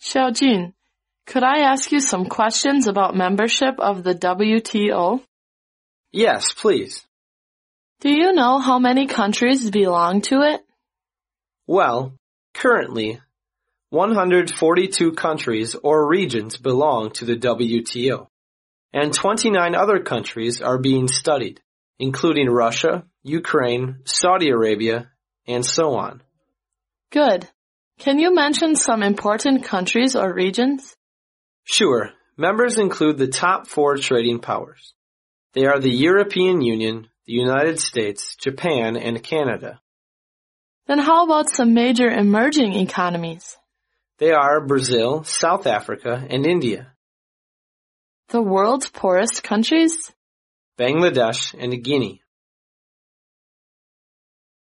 Xiaojun, could I ask you some questions about membership of the WTO? Yes, please. Do you know how many countries belong to it? Well, currently, 142 countries or regions belong to the WTO, and 29 other countries are being studied, including Russia, Ukraine, Saudi Arabia, and so on. Good. Can you mention some important countries or regions? Sure. Members include the top 4 trading powers. They are the European Union, the United States, Japan, and Canada. Then how about some major emerging economies? They are Brazil, South Africa, and India. The world's poorest countries? Bangladesh and Guinea.